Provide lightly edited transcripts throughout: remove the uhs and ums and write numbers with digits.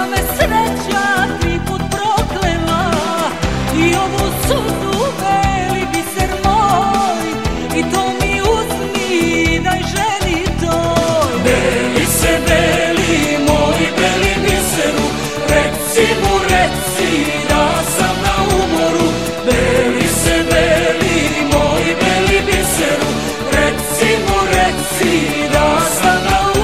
me sreća tri put proklela i ovu suzu beli biser moj, i to mi uzmi, daj ženi toj. Beli se beli, moj beli biseru, reci mu, reci da sam na umoru. Beli se beli, moj beli biseru, reci mu, reci da sam na umoru.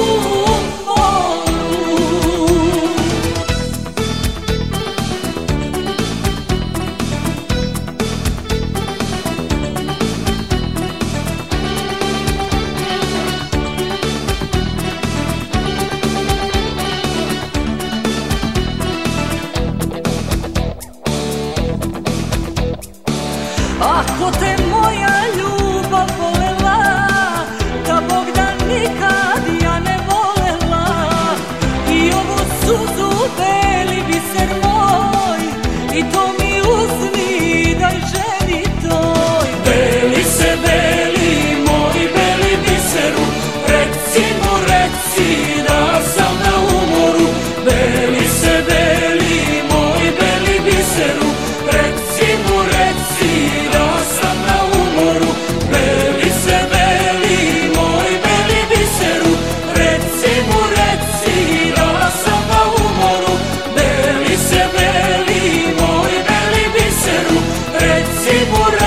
Ako te moja ljubav volela, da Bog da nikad ja ne volela, i ovu suzu beli biser moj, i to mi uzmi, daj ženi toj. Beli se beli, moj beli biseru, reci mu, reci da sam na umoru. Beli se beli, moj beli biseru, reci mu, reci da sam na umoru. Beli se beli, moj beli biseru, reci mu, reci da sam na umoru. Beli se beli, moj beli biseru, reci mu,